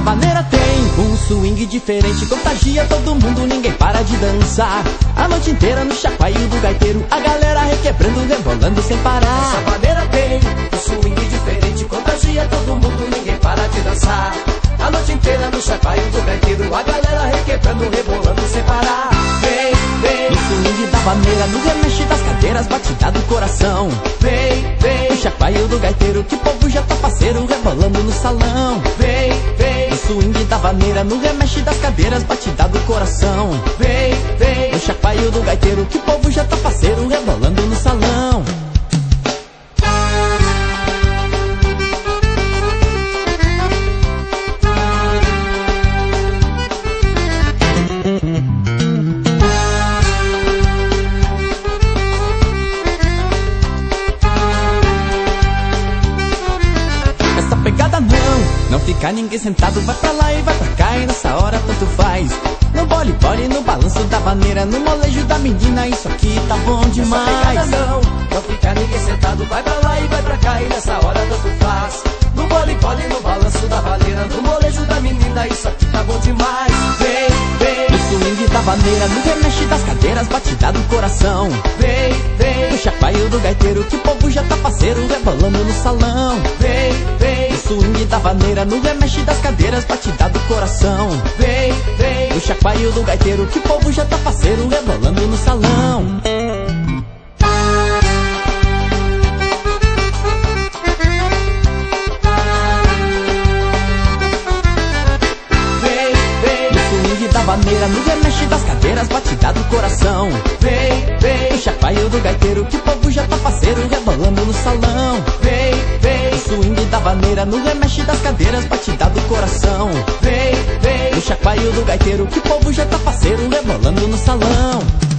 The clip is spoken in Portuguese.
vaneira tem um swing diferente, contagia todo mundo, ninguém para de dançar. A noite inteira no chacoalho do gaiteiro, a galera requebrando, rebolando sem parar. Essa vaneira tem um swing diferente, contagia todo mundo, ninguém para de dançar. A noite inteira no chacoalho do gaiteiro, a galera requebrando, rebolando sem parar. Vem, vem. No swing da vaneira, no remexe das cadeiras, batida do coração. Vem, vem. No chacoalho do gaiteiro, que o povo já tá parceiro, rebolando no salão. Vem, vem. No swing da vaneira, no remexe das cadeiras, batida do coração. Vem, vem. No chacoalho do gaiteiro, que o povo já tá parceiro, rebolando no salão. Não fica ninguém sentado, vai pra lá e vai pra cá, e nessa hora tanto faz. No bole, no balanço da vaneira, no molejo da menina, isso aqui tá bom demais. Essa pegada não fica ninguém sentado, vai pra lá e vai pra cá, e nessa hora tanto faz. No bole, no balanço da vaneira, no molejo da menina, isso aqui tá bom demais. Vem, vem. No swing da vaneira, no remexe das cadeiras, batida do coração. Vem, vem. No chacoalho do gaiteiro, que o povo já tá parceiro, rebolando no salão. Vem, vem. No swing da vaneira, no remexe das cadeiras, batida do coração. Vem, vem. No chacoalho do gaiteiro, que o povo já tá parceiro, rebolando no salão. Vaneira, no remexe das cadeiras, batida do coração. Vem, vem. No chacoalho do gaiteiro, que o povo já tá parceiro, rebolando no salão. Vem, vem. No swing da vaneira, no remexe das cadeiras, batida do coração. Vem, vem. No chacoalho do gaiteiro, que o povo já tá parceiro, rebolando no salão.